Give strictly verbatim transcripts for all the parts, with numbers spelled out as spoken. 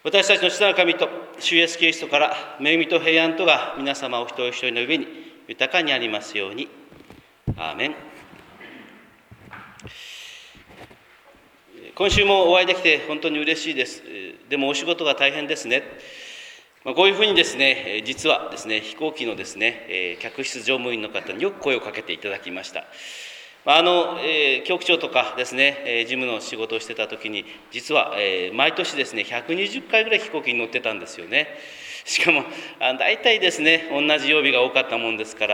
私たちの父なる神と主イエスキリストから恵みと平安とが皆様お一人一人の上に豊かにありますように。アーメン。今週もお会いできて本当に嬉しいです。でもお仕事が大変ですね。こういうふうにですね、実はですね、飛行機のですね、客室乗務員の方によく声をかけていただきました。あの、えー、局長とかですね、えー、事務の仕事をしてた時に、実は、えー、毎年ですね、ひゃくにじゅっかいぐらい飛行機に乗ってたんですよね。しかも、あ大体ですね、同じ曜日が多かったもんですから、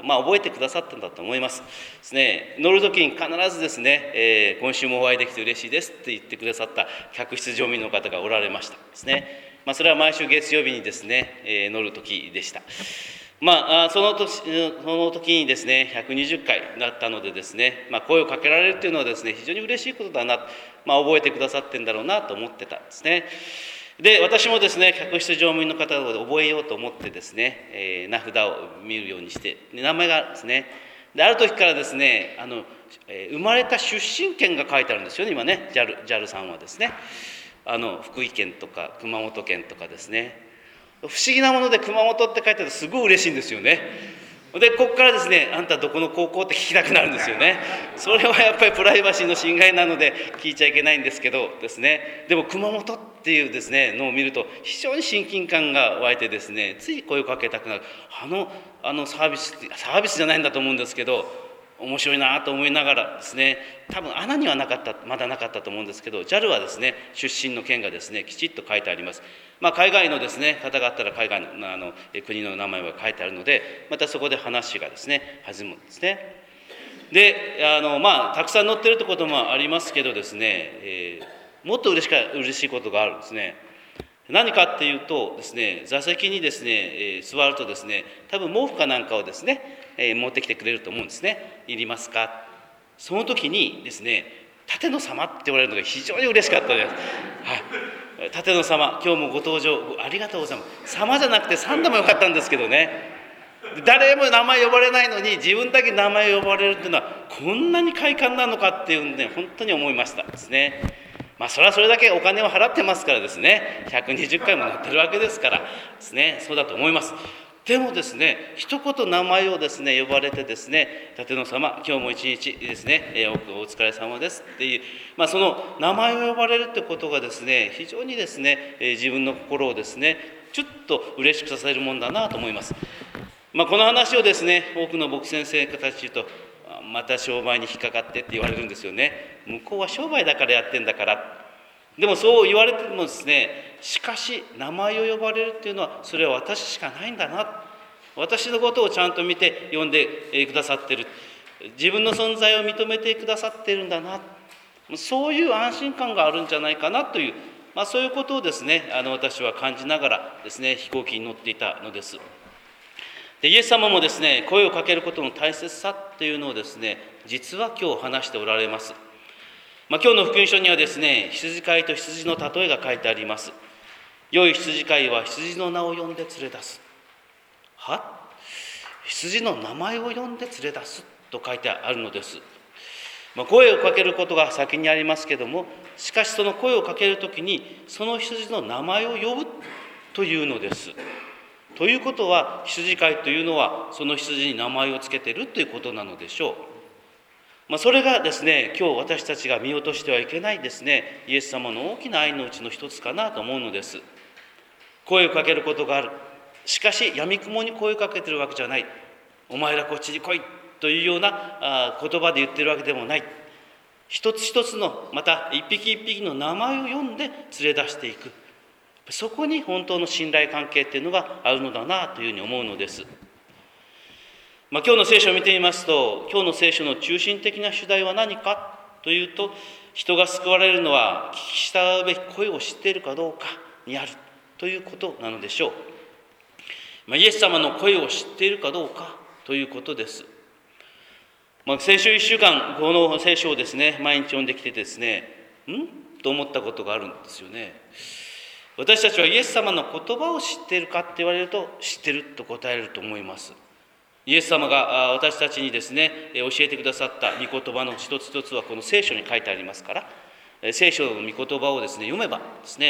まあ、覚えてくださったんだと思います。ですね、乗る時に必ずですね、えー、今週もお会いできて嬉しいですって言ってくださった客室乗務員の方がおられましたですね。まあ、それは毎週月曜日にですね、えー、乗る時でした。まあ、その時、その時にですね、ひゃくにじゅっかいだったのでですね、まあ、声をかけられるというのはですね、非常に嬉しいことだな、まあ、覚えてくださってんだろうなと思ってたんですね。で、私もですね、客室乗務員の方で覚えようと思ってですね、えー、名札を見るようにして、名前があるんですね。で、ある時からですね、あの、えー、生まれた出身県が書いてあるんですよね、今ね、ジャル、ジャル さんはですね。あの、福井県とか熊本県とかですね。不思議なもので熊本って書いてあるとすごい嬉しいんですよね。でここからですね、あんたどこの高校って聞きたくなるんですよね。それはやっぱりプライバシーの侵害なので聞いちゃいけないんですけどですね、でも熊本っていうですねのを見ると非常に親近感が湧いてですね、つい声をかけたくなる。あのあのサービスサービスじゃないんだと思うんですけど、面白いなと思いながらですね、多分穴にはなかったまだなかったと思うんですけど、 ジャル はですね、出身の県がですねきちっと書いてあります。まあ、海外のですね方があったら海外のあの国の名前が書いてあるので、またそこで話がですね弾むんですね。で、あのまあたくさん載ってるってこともありますけどですね、えー、もっと嬉しか嬉しいことがあるんですね。何かっていうとですね、座席にですね、えー、座るとですね、多分毛布かなんかをですね、えー、持ってきてくれると思うんですね。いりますか。その時にですね、舘野様って言われるのが非常に嬉しかったです。はい、舘野様、今日もご登場ありがとうございます。様じゃなくてさんでもよかったんですけどね。誰も名前呼ばれないのに自分だけ名前呼ばれるっていうのはこんなに快感なのかっていうんで本当に思いましたですね。まあそれはそれだけお金を払ってますからですね、ひゃくにじゅっかいも乗ってるわけですからですね、そうだと思います。でもですね、一言名前をですね呼ばれてですね、舘野様今日も一日ですね、えー、お疲れ様ですっていう、まあ、その名前を呼ばれるってことがですね、非常にですね、えー、自分の心をですねちょっと嬉しくさせるもんだなと思います。まあ、この話をですね、多くの牧師先生たちと、また商売に引っかかってって言われるんですよね。向こうは商売だからやってんだから。でもそう言われてもですね、しかし名前を呼ばれるっていうのはそれは私しかないんだな。私のことをちゃんと見て呼んでくださってる。自分の存在を認めてくださってるんだな。そういう安心感があるんじゃないかなという、まあ、そういうことをですね、あの私は感じながらですね、飛行機に乗っていたのです。でイエス様もですね、声をかけることの大切さというのをですね、実は今日話しておられます。まあ、今日の福音書にはですね、羊飼いと羊の例えが書いてあります。良い羊飼いは羊の名を呼んで連れ出す。は？羊の名前を呼んで連れ出すと書いてあるのです。まあ、声をかけることが先にありますけども、しかしその声をかけるときにその羊の名前を呼ぶというのです。ということは、羊飼いというのはその羊に名前をつけているということなのでしょう。まあ、それがですね、今日私たちが見落としてはいけないですね、イエス様の大きな愛のうちの一つかなと思うのです。声をかけることがある。しかし、やみくもに声をかけているわけじゃない。お前らこっちに来いというような言葉で言っているわけでもない。一つ一つの、また一匹一匹の名前を呼んで連れ出していく。そこに本当の信頼関係というのがあるのだなというふうに思うのです。まあ、今日の聖書を見てみますと、今日の聖書の中心的な主題は何かというと、人が救われるのは聞き従うべき声を知っているかどうかにあるということなのでしょう。まあ、イエス様の声を知っているかどうかということです。まあ、先週いっしゅうかんこの聖書をですね毎日読んできてですね、んと思ったことがあるんですよね。私たちはイエス様の言葉を知っているかって言われると、知ってると答えると思います。イエス様が私たちにですね教えてくださった御言葉の一つ一つはこの聖書に書いてありますから、聖書の御言葉をですね読めばですね、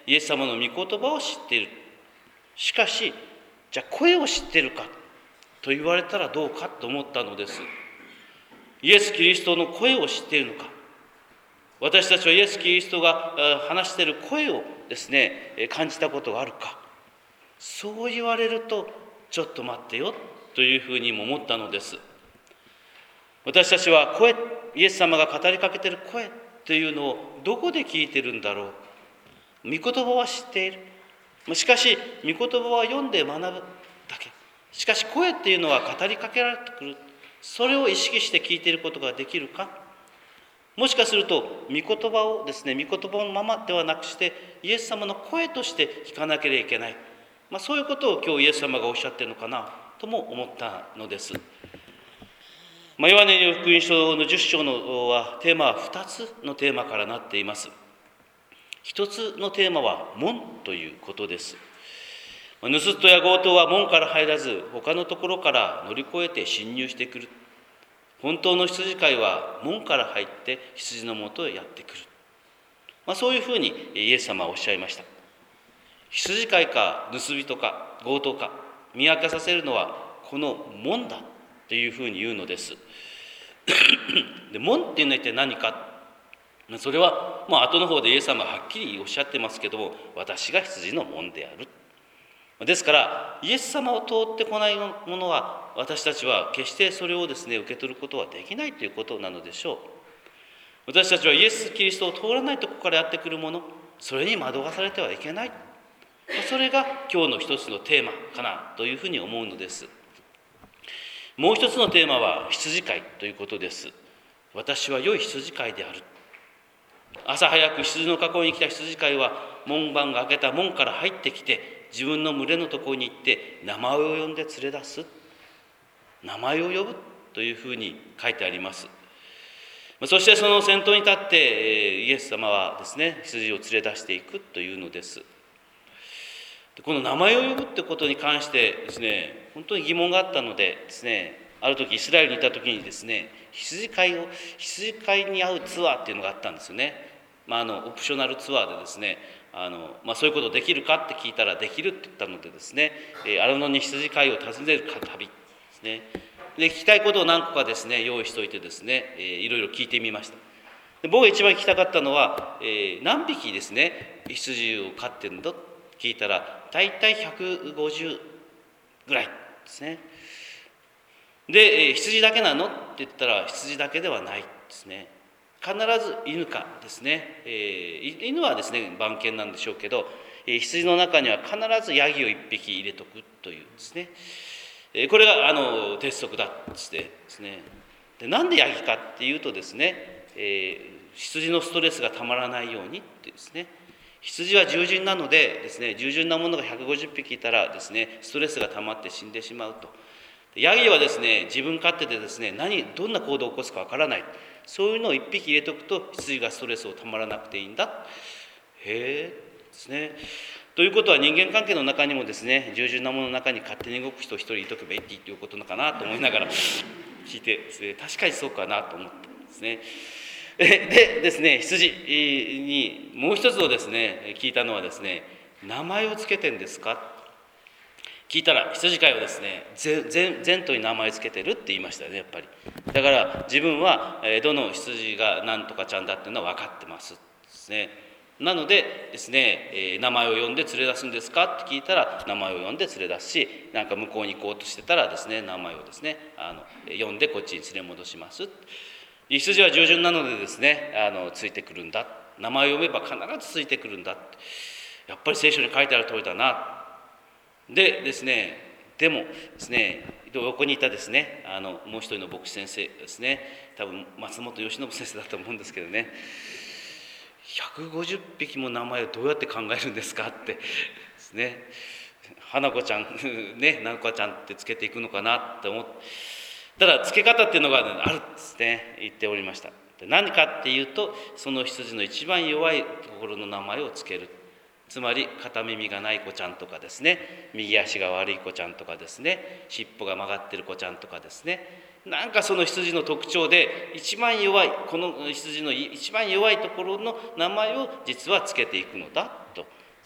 イエス様の御言葉を知っている。しかし、じゃあ声を知っているかと言われたらどうかと思ったのです。イエス・キリストの声を知っているのか。私たちはイエス・キリストが話している声をですね、感じたことがあるか。そう言われると、ちょっと待ってよというふうにも思ったのです。私たちは声、イエス様が語りかけている声というのをどこで聞いているんだろう。御言葉は知っている。しかし、御言葉は読んで学ぶだけ。しかし、声っていうのは語りかけられてくる。それを意識して聞いていることができるか。もしかすると、御言葉をですね、御言葉のままではなくして、イエス様の声として聞かなければいけない。まあ、そういうことを今日イエス様がおっしゃっているのかなとも思ったのです。まあ、ヨハネの福音書のじゅっ章のはテーマはふたつのテーマからなっています。ひとつのテーマは門ということです。盗人や強盗は門から入らず、他のところから乗り越えて侵入してくる。本当の羊飼いは門から入って羊のもとへやってくる。まあ、そういうふうにイエス様はおっしゃいました。羊飼いか盗人か強盗か見分けさせるのはこの門だというふうに言うのです。で、門っていうのは一体何か。それは、まあ後の方でイエス様ははっきりおっしゃってますけども、私が羊の門である。ですからイエス様を通ってこないものは、私たちは決してそれをですね受け取ることはできないということなのでしょう。私たちはイエス・キリストを通らないところからやってくるもの、それに惑わされてはいけない。それが今日の一つのテーマかなというふうに思うのです。もう一つのテーマは羊飼いということです。私は良い羊飼いである。朝早く羊の囲いに来た羊飼いは、門番が開けた門から入ってきて、自分の群れのところに行って名前を呼んで連れ出す。名前を呼ぶというふうに書いてあります。そしてその先頭に立ってイエス様はですね、羊を連れ出していくというのです。この名前を呼ぶってことに関してですね、本当に疑問があったのでですね、ある時イスラエルにいた時にですね、羊飼いを羊飼いに会うツアーっていうのがあったんですよね。まあ、あのオプショナルツアーでですね、あの、まあ、そういうことできるかって聞いたらできるって言ったのでですね、荒野に羊飼いを訪ねる旅ですね。で、聞きたいことを何個かですね用意しておいてですね、えー、いろいろ聞いてみました。で、僕が一番聞きたかったのは、えー、何匹ですね羊を飼ってるんだと聞いたら、大体ひゃくごじゅうぐらいですね。で、えー、羊だけなのって言ったら、羊だけではないですね。必ず犬かですね、えー、犬はですね番犬なんでしょうけど、えー、羊の中には必ずヤギを一匹入れとくというですね、えー、これがあの鉄則だってですね。で、なんでヤギかっていうとですね、えー、羊のストレスがたまらないようにってですね、羊は従順なのでですね、従順なものがひゃくごじゅっぴきいたらですね、ストレスがたまって死んでしまうと。ヤギはですね、自分勝手でですね、何どんな行動を起こすかわからない。そういうのを一匹入れておくと、羊がストレスをたまらなくていいんだ。へえですね。ということは、人間関係の中にもですね、従順なものの中に勝手に動く人一人いとけばいいということなのかなと思いながら聞いてですね、確かにそうかなと思ったんですね。でですね、羊にもう一つのですね、聞いたのはですね、名前をつけてんですか聞いたら、羊飼いはですね、前途に名前つけてるって言いましたよね、やっぱり。だから自分はどの羊が何とかちゃんだっていうのは分かってますですね。なのでですね、名前を呼んで連れ出すんですかって聞いたら、名前を呼んで連れ出すし、なんか向こうに行こうとしてたらですね、名前をですね、あの呼んでこっちに連れ戻します。羊は従順なのでですね、あのついてくるんだ。名前を呼べば必ずついてくるんだ。やっぱり聖書に書いてある通りだな。でですね、でもですね、横にいたですね、あのもう一人の牧師先生ですね、多分松本義信先生だと思うんですけどね、ひゃくごじゅっぴきも名前をどうやって考えるんですかってですね、花子ちゃんね、な子ちゃんってつけていくのかなって思って、ただつけ方っていうのがあるんですね、言っておりました。何かっていうと、その羊の一番弱いところの名前をつける。つまり片耳がない子ちゃんとかですね、右足が悪い子ちゃんとかですね、尻尾が曲がってる子ちゃんとかですね、なんかその羊の特徴で一番弱い、この羊の一番弱いところの名前を実はつけていくのだと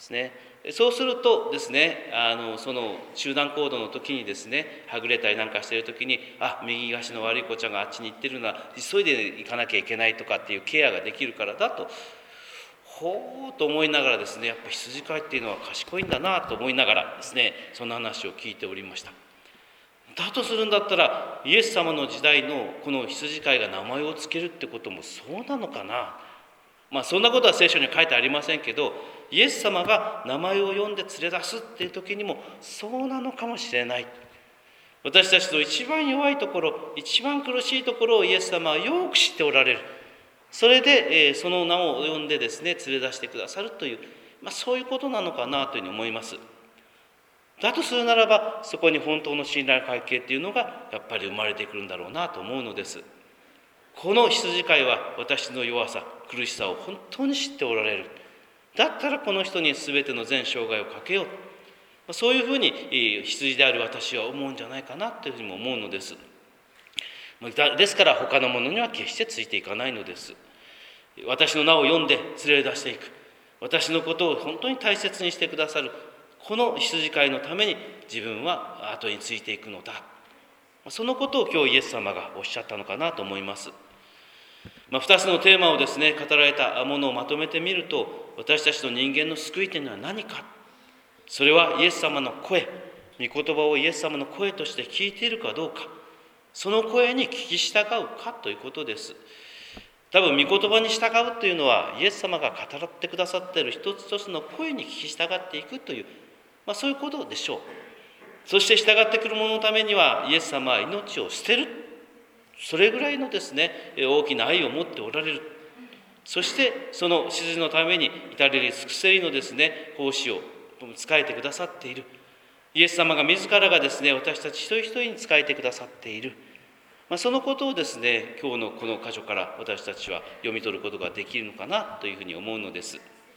ですね。そうするとですね、あのその集団行動の時にですね、はぐれたりなんかしている時に、あ、右足の悪い子ちゃんがあっちに行ってるなら急いで行かなきゃいけないとかっていうケアができるからだと、ほうと思いながらですね、やっぱり羊飼いっていうのは賢いんだなと思いながらですね、その話を聞いておりました。だとするんだったら、イエス様の時代のこの羊飼いが名前をつけるってこともそうなのかな。まあそんなことは聖書には書いてありませんけど、イエス様が名前を呼んで連れ出すっていう時にもそうなのかもしれない。私たちの一番弱いところ、一番苦しいところをイエス様はよく知っておられる。それで、えー、その名を呼んでですね、連れ出してくださるという、まあ、そういうことなのかなというふうに思います。だとするならば、そこに本当の信頼関係っていうのがやっぱり生まれてくるんだろうなと思うのです。この羊飼いは私の弱さ、苦しさを本当に知っておられる。だったらこの人に全ての全生涯をかけよう。そういうふうに羊である私は思うんじゃないかなというふうにも思うのです。ですから他の者には決してついていかないのです。私の名を呼んで連れ出していく。私のことを本当に大切にしてくださる。この羊飼いのために自分は後についていくのだ。そのことを今日イエス様がおっしゃったのかなと思います。まあ、ふたつのテーマをですね、語られたものをまとめてみると、私たちの人間の救いというのは何か。それはイエス様の声、御言葉をイエス様の声として聞いているかどうか、その声に聞き従うかということです。多分御言葉に従うというのは、イエス様が語ってくださっている一つ一つの声に聞き従っていくという、まあ、そういうことでしょう。そして従ってくる者のためには、イエス様は命を捨てる。それぐらいのですね、大きな愛を持っておられる。そしてその羊のために至れり尽くせりのですね、奉仕を仕えてくださっている。イエス様が自らがですね、私たち一人一人に仕えてくださっている。まあ、そのことをですね、今日のこの箇所から私たちは読み取ることができるのかなというふうに思うのです。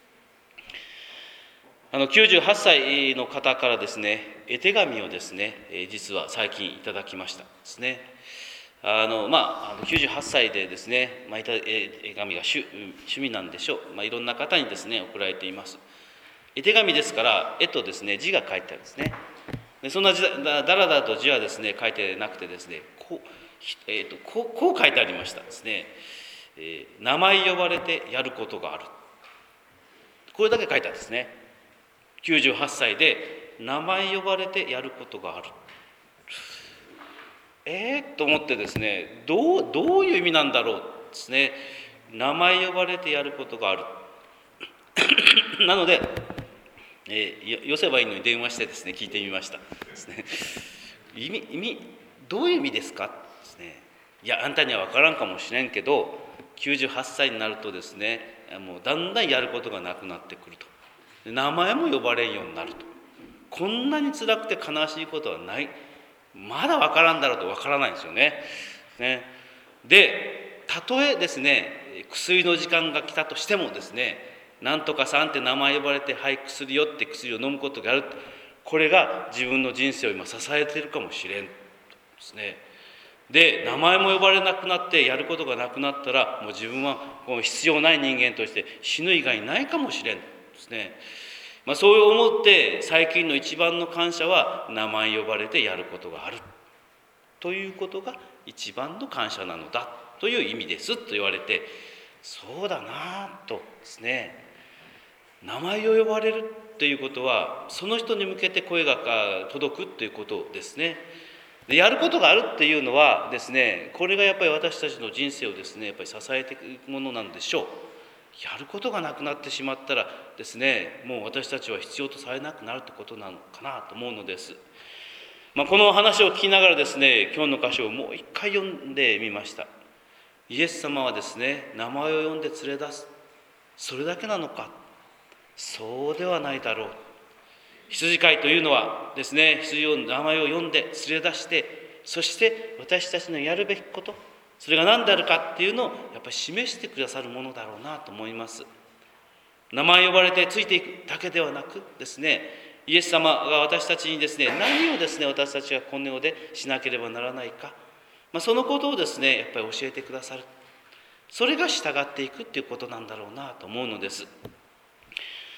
あのきゅうじゅうはっさいの方からですね、絵手紙をですね、実は最近いただきましたですね。あのまあ、きゅうじゅうはっさいでですね、まあ、絵紙が趣味なんでしょう。まあ、いろんな方にですね、送られています。絵手紙ですから、絵とですね、字が書いてあるんですね。でそんな字だだらだらと字はですね、書いてなくてですね、こう、えーと、こう、こう書いてありましたですね。えー、名前呼ばれてやることがある。これだけ書いてあるんですね。きゅうじゅうはっさいで名前呼ばれてやることがある。えー、と思ってですね、どう、どういう意味なんだろうですね。名前呼ばれてやることがある。なので、えー、よせばいいのに電話してですね、聞いてみましたですね。意味、意味、どういう意味ですかですね。いや、あんたには分からんかもしれんけど、きゅうじゅうはっさいになるとですね、もうだんだんやることがなくなってくると。名前も呼ばれんようになると。こんなに辛くて悲しいことはない。まだ分からんだろうと分からないんですよね。ねで、たとえですね、薬の時間が来たとしてもですね、なんとかさんって名前呼ばれて、はい薬よって薬を飲むことがある。これが自分の人生を今支えているかもしれんですね。で、名前も呼ばれなくなってやることがなくなったら、もう自分はこう必要ない人間として死ぬ以外ないかもしれんですね。まあ、そう思って最近の一番の感謝は、名前呼ばれてやることがあるということが一番の感謝なのだという意味ですと言われて、そうだなとですね。名前を呼ばれるということは、その人に向けて声が届くということですね。でやることがあるっていうのはですね、これがやっぱり私たちの人生をですね、やっぱり支えていくものなんでしょう。やることがなくなってしまったらですね、もう私たちは必要とされなくなるってことなのかなと思うのです。まあ、この話を聞きながらですね、今日の箇所をもう一回読んでみました。イエス様はですね、名前を呼んで連れ出す。それだけなのか。そうではないだろう。羊飼いというのはですね、羊を名前を呼んで連れ出して、そして私たちのやるべきこと、それが何であるかっていうのをやっぱり示してくださるものだろうなと思います。名前呼ばれてついていくだけではなくですね、イエス様が私たちにですね、何をですね、私たちがこの世でしなければならないか、まあ、そのことをですね、やっぱり教えてくださる。それが従っていくっていうことなんだろうなと思うのです。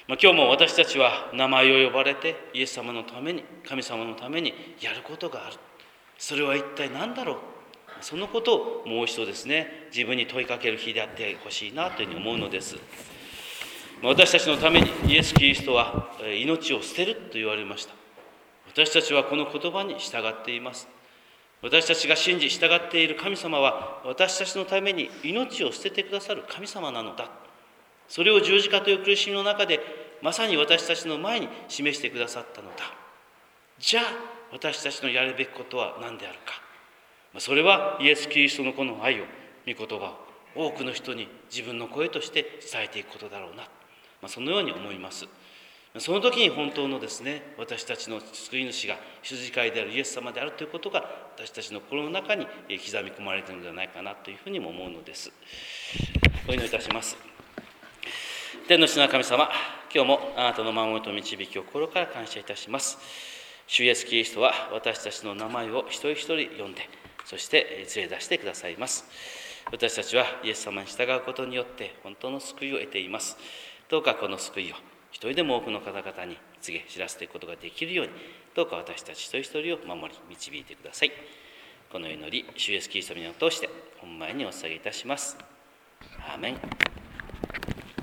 まあ、今日も私たちは名前を呼ばれてイエス様のために、神様のためにやることがある。それは一体何だろう。そのことをもう一度ですね、自分に問いかける日であってほしいなというふうに思うのです。私たちのためにイエス・キリストは命を捨てると言われました。私たちはこの言葉に従っています。私たちが信じ従っている神様は、私たちのために命を捨ててくださる神様なのだ。それを十字架という苦しみの中でまさに私たちの前に示してくださったのだ。じゃあ私たちのやるべきことは何であるか。それはイエス・キリストのこの愛を、御言葉を多くの人に自分の声として伝えていくことだろうな、そのように思います。その時に本当のですね、私たちの救い主が羊飼いであるイエス様であるということが私たちの心の中に刻み込まれているのではないかなというふうにも思うのです。お祈りいたします。天の父なる神様、今日もあなたの守りと導きを心から感謝いたします。主イエスキリストは私たちの名前を一人一人呼んで、そして連れ出してくださいます。私たちはイエス様に従うことによって本当の救いを得ています。どうかこの救いを一人でも多くの方々に告げ知らせていくことができるように、どうか私たち一人一人を守り導いてください。この祈り、主イエスキリストの名を通して本前にお捧げいたします。アーメン。